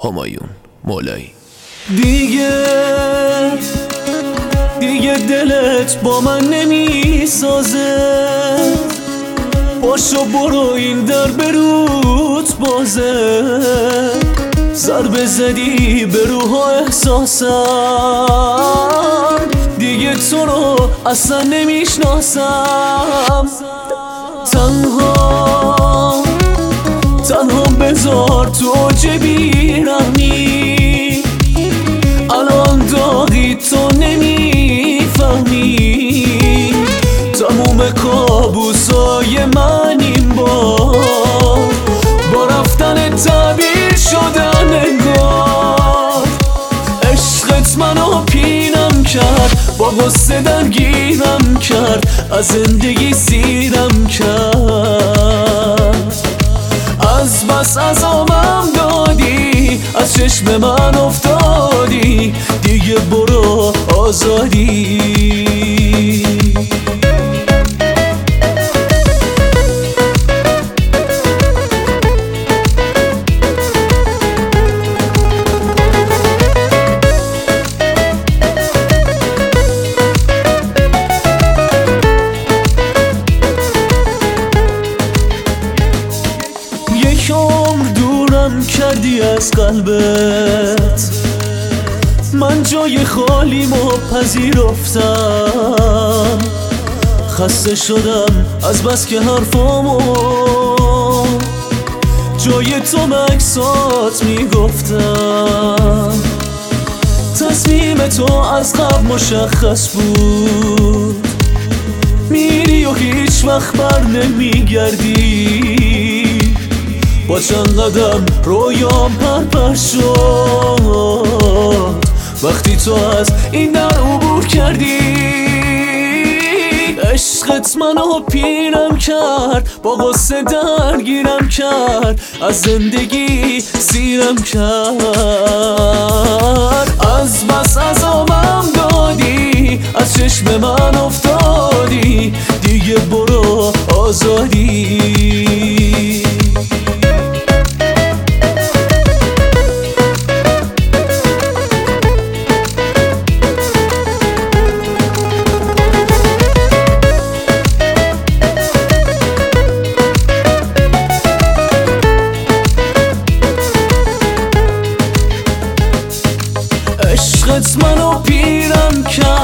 همایون مولایی. دیگه دلت با من نمیسازه، پاشو برو این در بروت بازه. ضربه زدی به روح و احساسم، دیگه تو رو اصلا نمیشناسم. تنها بذار تو جبی رحمی، الان داغی تو نمیفهمی. تموم کابوسای من این با رفتن تعبیر شدن انگار. عشقت منو پینم کرد، با غصه درگیرم کرد، از زندگی سیرم کرد. از بس عذابم دادی، از چشم من افتادی، دیگه برو آزادی. یک عمر دورم کردی از قلبت، من جای خالیمو پذیرفتم. خسته شدم از بس که حرفامو جای تو مکسات میگفتم. تصمیم تو از قبل مشخص بود، میری و هیچ وقت بر نمیگردی. با چند قدم رویام پرپر شد، وقتی تو از این در عبور کردی. عشقت منو پیرم کرد، با غصه درگیرم کرد، از زندگی سیرم کرد. از بس عذابم دادی، از چشم من افتادی، دیگه برو آزادی. عشقت منو پیرم کرد،